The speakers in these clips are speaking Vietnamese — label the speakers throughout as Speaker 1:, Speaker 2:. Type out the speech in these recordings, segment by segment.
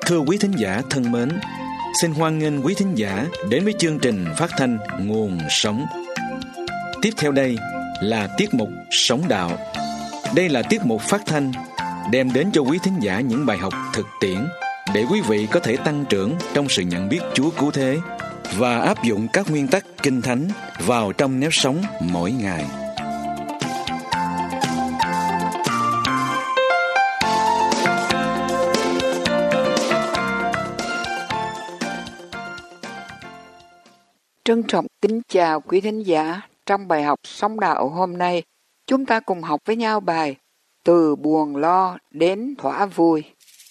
Speaker 1: Thưa quý thính giả thân mến, xin hoan nghênh quý thính giả đến với chương trình phát thanh Nguồn Sống. Tiếp theo đây là tiết mục Sống Đạo. Đây là tiết mục phát thanh đem đến cho quý thính giả những bài học thực tiễn để quý vị có thể tăng trưởng trong sự nhận biết Chúa cứu thế và áp dụng các nguyên tắc Kinh Thánh vào trong nếp sống mỗi ngày.
Speaker 2: Trân trọng kính chào quý thính giả. Trong bài học Sống Đạo hôm nay, chúng ta cùng học với nhau bài Từ buồn lo đến thỏa vui.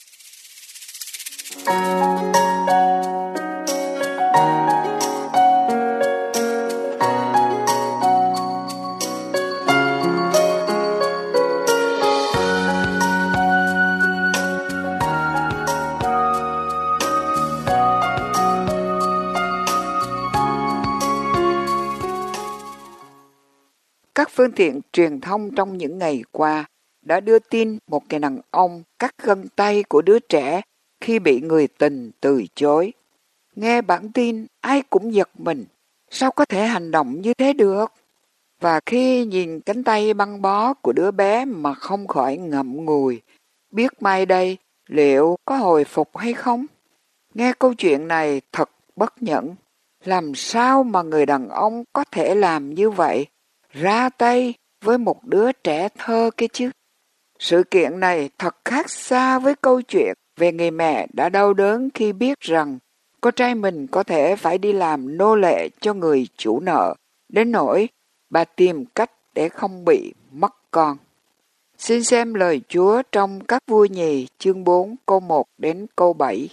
Speaker 2: Các phương tiện truyền thông trong những ngày qua đã đưa tin một người đàn ông cắt gân tay của đứa trẻ khi bị người tình từ chối. Nghe bản tin, ai cũng giật mình, sao có thể hành động như thế được? Và khi nhìn cánh tay băng bó của đứa bé mà không khỏi ngậm ngùi, biết mai đây liệu có hồi phục hay không? Nghe câu chuyện này thật bất nhẫn. Làm sao mà người đàn ông có thể làm như vậy? Ra tay với một đứa trẻ thơ kia chứ. Sự kiện này thật khác xa với câu chuyện về người mẹ đã đau đớn khi biết rằng con trai mình có thể phải đi làm nô lệ cho người chủ nợ, đến nỗi bà tìm cách để không bị mất con. Xin xem lời Chúa trong các vua nhì chương 4 câu 1 đến câu 7.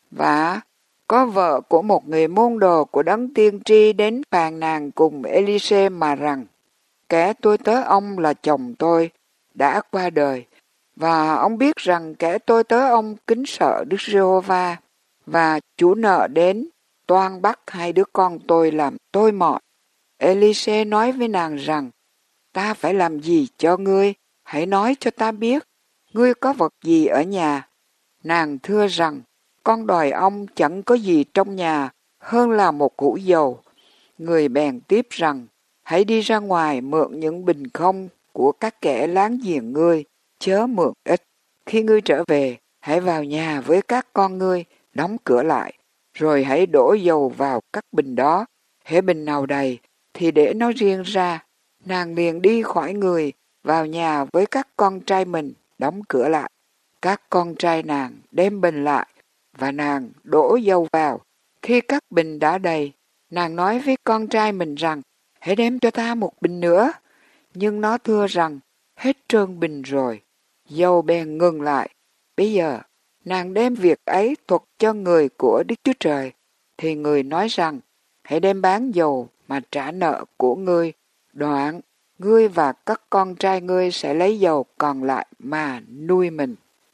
Speaker 2: Và có vợ của một người môn đồ của đấng tiên tri đến phàn nàn cùng Elise mà rằng: kẻ tôi tớ ông là chồng tôi đã qua đời, và ông biết rằng kẻ tôi tớ ông kính sợ Đức Giê-hô-va, và chủ nợ đến toan bắt hai đứa con tôi làm tôi mọt. Elise nói với nàng rằng: ta phải làm gì cho ngươi? Hãy nói cho ta biết, ngươi có vật gì ở nhà? Nàng thưa rằng: con đòi ông chẳng có gì trong nhà hơn là một hũ dầu. Người bèn tiếp rằng: hãy đi ra ngoài mượn những bình không của các kẻ láng giềng ngươi, chớ mượn ít. Khi ngươi trở về, hãy vào nhà với các con ngươi, đóng cửa lại, rồi hãy đổ dầu vào các bình đó. Hễ bình nào đầy, thì để nó riêng ra. Nàng liền đi khỏi người, vào nhà với các con trai mình, đóng cửa lại. Các con trai nàng đem bình lại, và nàng đổ dầu vào. Khi các bình đã đầy, nàng nói với con trai mình rằng: hãy đem cho ta một bình nữa. Nhưng nó thưa rằng: hết trơn bình rồi. Dầu bèn ngừng lại. Bây giờ, nàng đem việc ấy thuật cho người của Đức Chúa Trời. Thì người nói rằng: hãy đem bán dầu mà trả nợ của ngươi. Đoạn, ngươi và các con trai ngươi sẽ lấy dầu còn lại mà nuôi mình.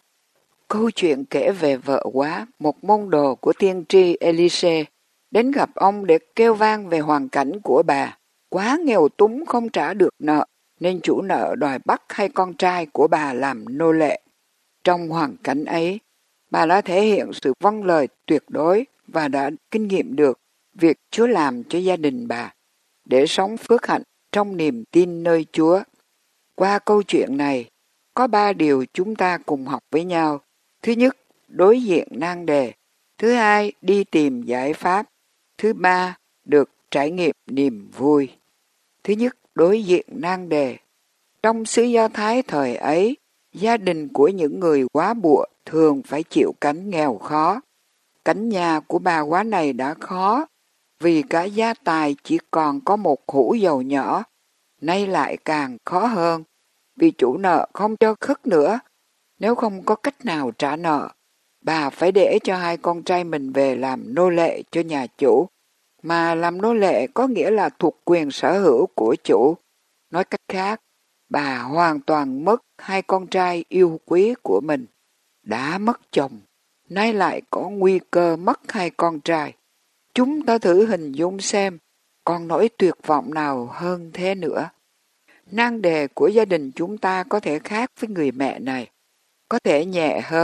Speaker 2: Câu chuyện kể về vợ quá, một môn đồ của tiên tri Elise, đến gặp ông để kêu vang về hoàn cảnh của bà. Quá nghèo túng không trả được nợ, nên chủ nợ đòi bắt hai con trai của bà làm nô lệ. Trong hoàn cảnh ấy, bà đã thể hiện sự vâng lời tuyệt đối và đã kinh nghiệm được việc Chúa làm cho gia đình bà, để sống phước hạnh trong niềm tin nơi Chúa. Qua câu chuyện này, có 3 điều chúng ta cùng học với nhau. Thứ nhất, đối diện nan đề. Thứ hai, đi tìm giải pháp. Thứ ba, được trải nghiệm niềm vui. Thứ nhất, đối diện nan đề. Trong xứ Do Thái thời ấy, gia đình của những người góa bụa thường phải chịu cảnh nghèo khó. Cảnh nhà của bà góa này đã khó, vì cả gia tài chỉ còn có một hũ dầu nhỏ. Nay lại càng khó hơn, vì chủ nợ không cho khất nữa. Nếu không có cách nào trả nợ, bà phải để cho hai con trai mình về làm nô lệ cho nhà chủ. Mà làm nô lệ có nghĩa là thuộc quyền sở hữu của chủ. Nói cách khác, bà hoàn toàn mất hai con trai yêu quý của mình. Đã mất chồng, nay lại có nguy cơ mất hai con trai. Chúng ta thử hình dung xem, còn nỗi tuyệt vọng nào hơn thế nữa. Nan đề của gia đình chúng ta có thể khác với người mẹ này. Có thể nhẹ hơn,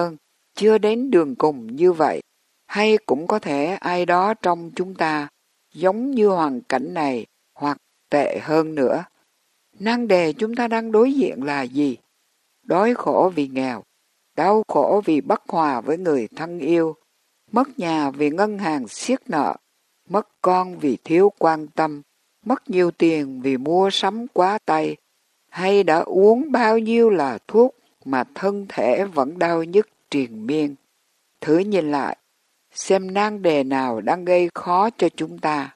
Speaker 2: chưa đến đường cùng như vậy, hay cũng có thể ai đó trong chúng ta giống như hoàn cảnh này hoặc tệ hơn nữa. Nan đề chúng ta đang đối diện là gì? Đói khổ vì nghèo, đau khổ vì bất hòa với người thân yêu, mất nhà vì ngân hàng siết nợ, mất con vì thiếu quan tâm, mất nhiều tiền vì mua sắm quá tay, hay đã uống bao nhiêu là thuốc mà thân thể vẫn đau nhức triền miên. Thử nhìn lại, xem nan đề nào đang gây khó cho chúng ta,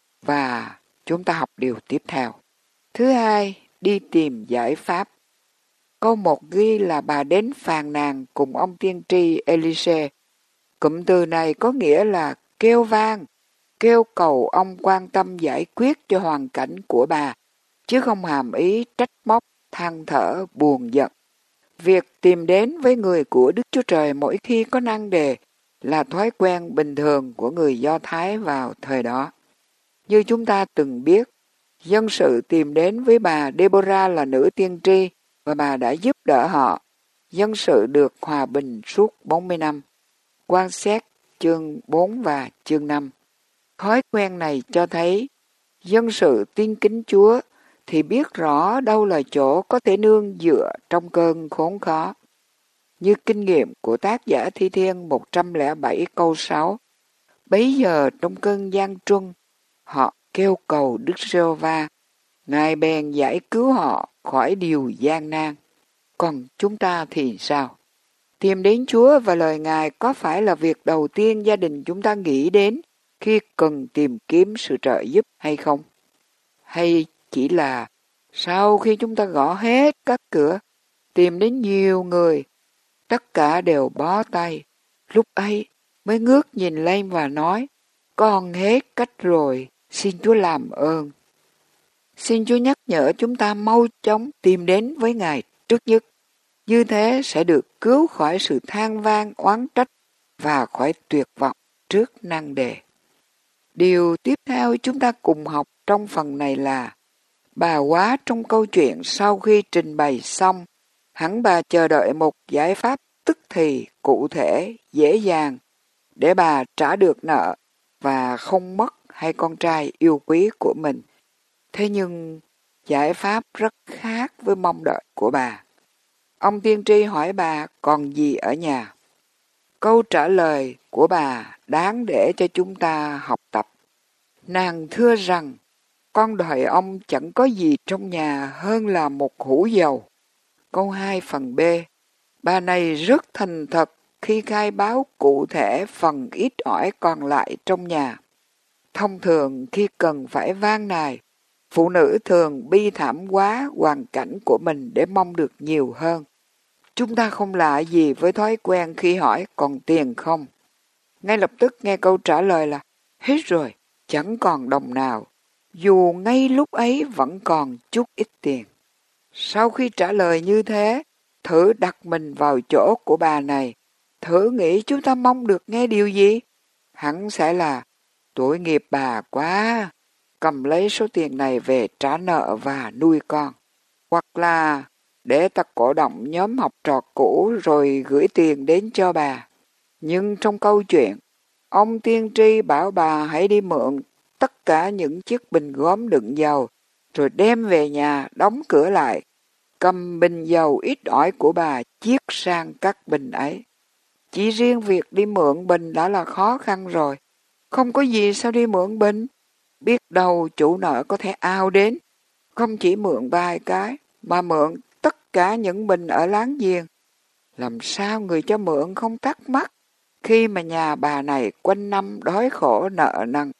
Speaker 2: và chúng ta học điều tiếp theo. Thứ hai, đi tìm giải pháp. Câu 1 ghi là bà đến phàn nàn cùng ông tiên tri Elise. Cụm từ này có nghĩa là kêu vang, kêu cầu ông quan tâm giải quyết cho hoàn cảnh của bà, chứ không hàm ý trách móc, than thở, buồn giận. Việc tìm đến với người của Đức Chúa Trời mỗi khi có nan đề là thói quen bình thường của người Do Thái vào thời đó. Như chúng ta từng biết, dân sự tìm đến với bà Deborah là nữ tiên tri và bà đã giúp đỡ họ. Dân sự được hòa bình suốt 40 năm. Quan sát chương 4 và chương 5. Thói quen này cho thấy dân sự tin kính Chúa thì biết rõ đâu là chỗ có thể nương dựa trong cơn khốn khó. Như kinh nghiệm của tác giả Thi Thiên 107 câu 6. Bấy giờ trong cơn gian truân, họ kêu cầu Đức Giê-hô-va, Ngài bèn giải cứu họ khỏi điều gian nan. Còn chúng ta thì sao? Tìm đến Chúa và lời Ngài có phải là việc đầu tiên gia đình chúng ta nghĩ đến khi cần tìm kiếm sự trợ giúp hay không? Hay chỉ là sau khi chúng ta gõ hết các cửa, tìm đến nhiều người, tất cả đều bó tay, lúc ấy mới ngước nhìn lên và nói, con hết cách rồi, xin Chúa làm ơn. Xin Chúa nhắc nhở chúng ta mau chóng tìm đến với Ngài trước nhất. Như thế sẽ được cứu khỏi sự than vang oán trách và khỏi tuyệt vọng trước nan đề. Điều tiếp theo chúng ta cùng học trong phần này là bà quá trong câu chuyện sau khi trình bày xong, hẳn bà chờ đợi một giải pháp tức thì, cụ thể, dễ dàng để bà trả được nợ và không mất hai con trai yêu quý của mình. Thế nhưng giải pháp rất khác với mong đợi của bà. Ông tiên tri hỏi bà còn gì ở nhà. Câu trả lời của bà đáng để cho chúng ta học tập. Nàng thưa rằng, con đợi ông chẳng có gì trong nhà hơn là một hũ dầu. Câu 2 phần B. Bà này rất thành thật khi khai báo cụ thể phần ít ỏi còn lại trong nhà. Thông thường khi cần phải van nài, phụ nữ thường bi thảm quá hoàn cảnh của mình để mong được nhiều hơn. Chúng ta không lạ gì với thói quen khi hỏi còn tiền không? Ngay lập tức nghe câu trả lời là hết rồi, chẳng còn đồng nào, dù ngay lúc ấy vẫn còn chút ít tiền. Sau khi trả lời như thế, thử đặt mình vào chỗ của bà này, thử nghĩ chúng ta mong được nghe điều gì? Hẳn sẽ là tội nghiệp bà quá, cầm lấy số tiền này về trả nợ và nuôi con. Hoặc là để ta cổ động nhóm học trò cũ rồi gửi tiền đến cho bà. Nhưng trong câu chuyện, ông tiên tri bảo bà hãy đi mượn tất cả những chiếc bình gốm đựng dầu, rồi đem về nhà đóng cửa lại, cầm bình dầu ít ỏi của bà chiết sang các bình ấy. Chỉ riêng việc đi mượn bình đã là khó khăn rồi. Không có gì sao đi mượn bình. Biết đâu chủ nợ có thể ao đến. Không chỉ mượn vài cái, mà mượn tất cả những bình ở láng giềng. Làm sao người cho mượn không thắc mắc khi mà nhà bà này quanh năm đói khổ nợ nần.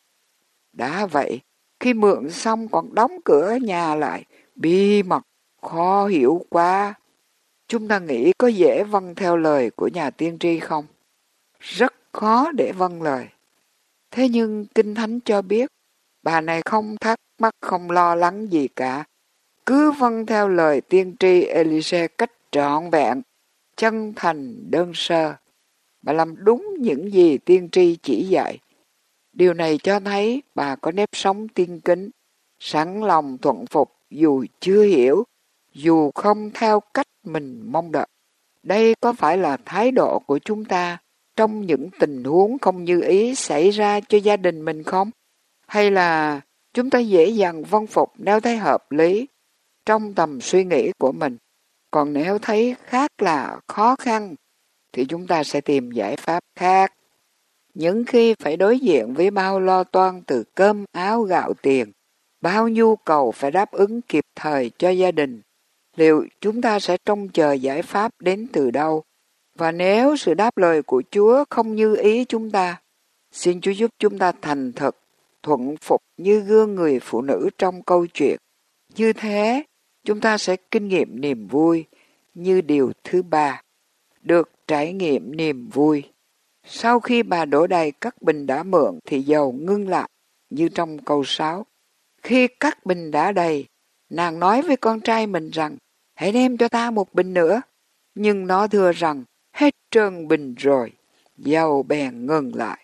Speaker 2: Đã vậy, khi mượn xong còn đóng cửa nhà lại, bí mật, khó hiểu quá. Chúng ta nghĩ có dễ vâng theo lời của nhà tiên tri không? Rất khó để vâng lời. Thế nhưng Kinh Thánh cho biết, bà này không thắc mắc, không lo lắng gì cả. Cứ vâng theo lời tiên tri Elise cách trọn vẹn, chân thành, đơn sơ. Bà làm đúng những gì tiên tri chỉ dạy. Điều này cho thấy bà có nếp sống tiên kính, sẵn lòng thuận phục dù chưa hiểu, dù không theo cách mình mong đợi. Đây có phải là thái độ của chúng ta trong những tình huống không như ý xảy ra cho gia đình mình không? Hay là chúng ta dễ dàng vâng phục nếu thấy hợp lý trong tầm suy nghĩ của mình? Còn nếu thấy khác là khó khăn thì chúng ta sẽ tìm giải pháp khác. Những khi phải đối diện với bao lo toan từ cơm áo gạo tiền, bao nhu cầu phải đáp ứng kịp thời cho gia đình, liệu chúng ta sẽ trông chờ giải pháp đến từ đâu? Và nếu sự đáp lời của Chúa không như ý chúng ta, xin Chúa giúp chúng ta thành thật, thuận phục như gương người phụ nữ trong câu chuyện. Như thế, chúng ta sẽ kinh nghiệm niềm vui như điều thứ ba, được trải nghiệm niềm vui. Sau khi bà đổ đầy các bình đã mượn thì dầu ngưng lại, như trong câu 6. Khi các bình đã đầy, nàng nói với con trai mình rằng, hãy đem cho ta một bình nữa. Nhưng nó thưa rằng, hết trơn bình rồi, dầu bèn ngừng lại.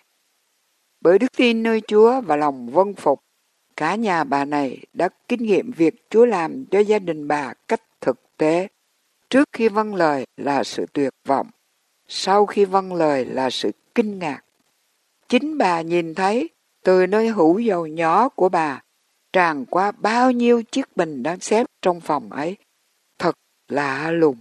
Speaker 2: Bởi đức tin nơi Chúa và lòng vâng phục, cả nhà bà này đã kinh nghiệm việc Chúa làm cho gia đình bà cách thực tế. Trước khi vâng lời là sự tuyệt vọng, sau khi vâng lời là sự kinh ngạc. Chính bà nhìn thấy từ nơi hũ dầu nhỏ của bà tràn qua bao nhiêu chiếc bình đang xếp trong phòng ấy. Thật lạ lùng.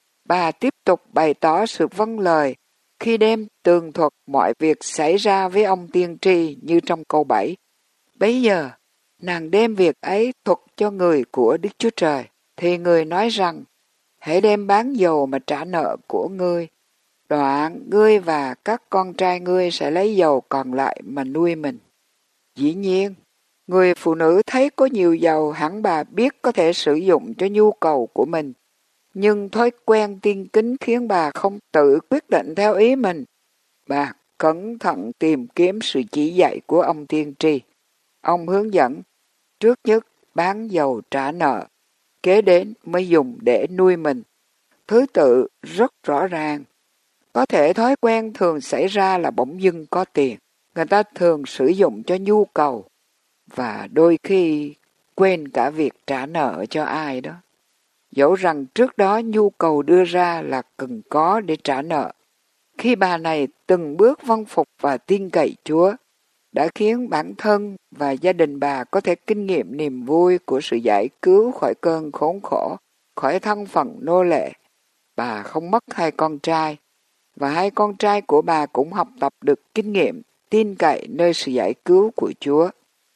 Speaker 2: Bà tiếp tục bày tỏ sự vâng lời khi đem tường thuật mọi việc xảy ra với ông tiên tri như trong câu 7. Bấy giờ, nàng đem việc ấy thuật cho người của Đức Chúa Trời, thì người nói rằng, hãy đem bán dầu mà trả nợ của ngươi. Đoạn ngươi và các con trai ngươi sẽ lấy dầu còn lại mà nuôi mình. Dĩ nhiên, người phụ nữ thấy có nhiều dầu hẳn bà biết có thể sử dụng cho nhu cầu của mình. Nhưng thói quen tiên kính khiến bà không tự quyết định theo ý mình. Bà cẩn thận tìm kiếm sự chỉ dạy của ông tiên tri. Ông hướng dẫn, trước nhất bán dầu trả nợ, kế đến mới dùng để nuôi mình. Thứ tự rất rõ ràng. Có thể thói quen thường xảy ra là bỗng dưng có tiền. Người ta thường sử dụng cho nhu cầu và đôi khi quên cả việc trả nợ cho ai đó. Dẫu rằng trước đó nhu cầu đưa ra là cần có để trả nợ. Khi bà này từng bước vâng phục và tin cậy Chúa, đã khiến bản thân và gia đình bà có thể kinh nghiệm niềm vui của sự giải cứu khỏi cơn khốn khổ, khỏi thân phận nô lệ. Bà không mất hai con trai, và hai con trai của bà cũng học tập được kinh nghiệm tin cậy nơi sự giải cứu của Chúa.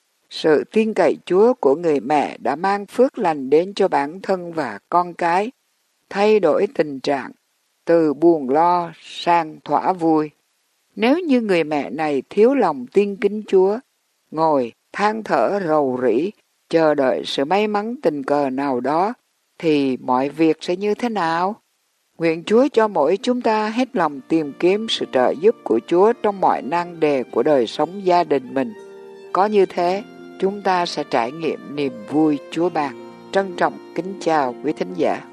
Speaker 2: Sự tin cậy Chúa của người mẹ đã mang phước lành đến cho bản thân và con cái, thay đổi tình trạng từ buồn lo sang thỏa vui. Nếu như người mẹ này thiếu lòng tin kính Chúa, ngồi than thở rầu rĩ, chờ đợi sự may mắn tình cờ nào đó, thì mọi việc sẽ như thế nào? Nguyện Chúa cho mỗi chúng ta hết lòng tìm kiếm sự trợ giúp của Chúa trong mọi nan đề của đời sống gia đình mình. Có như thế, chúng ta sẽ trải nghiệm niềm vui Chúa ban. Trân trọng kính chào quý thính giả.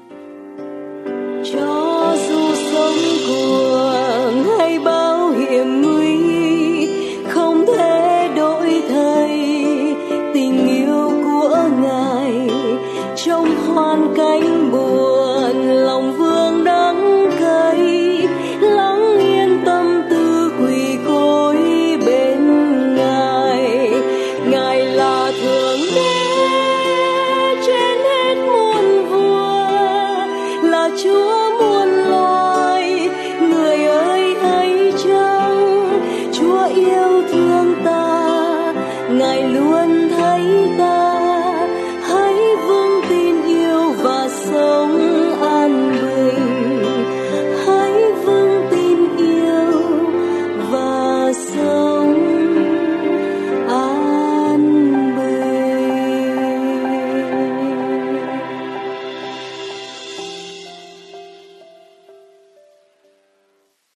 Speaker 3: Cho dù sống cuồng hay bao hiểm nguy, không thể đổi thay tình yêu của Ngài. Trong hoàn cảnh buồn, lòng vương đắng cay, lắng yên tâm tư quỳ gối bên Ngài. Ngài là thượng đế trên hết muôn vua, là Chúa muôn loài. Người ơi hãy chăng Chúa yêu thương ta, Ngài luôn